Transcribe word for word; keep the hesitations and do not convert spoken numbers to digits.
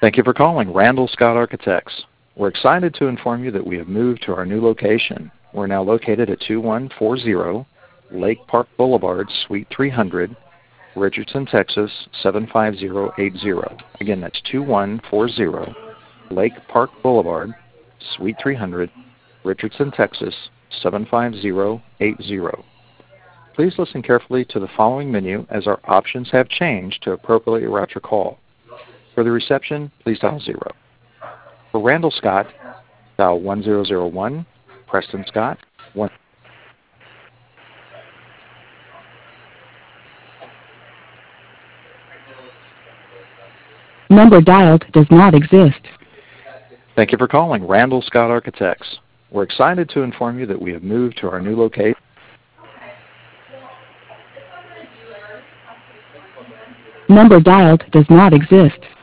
Thank you for calling Randall Scott Architects. We're excited to inform you that we have moved to our new location. We're now located at two one four zero Lake Park Boulevard, Suite three hundred, Richardson, Texas seven five zero eight zero. Again, that's two one four zero Lake Park Boulevard, Suite three hundred, Richardson, Texas seven five zero eight zero. Please listen carefully to the following menu as our options have changed to appropriately route your call. For the reception, please dial zero. For Randall Scott, dial one zero zero one, Preston Scott, one. Number dialed does not exist. Thank you for calling Randall Scott Architects. We're excited to inform you that we have moved to our new location. Number dialed does not exist.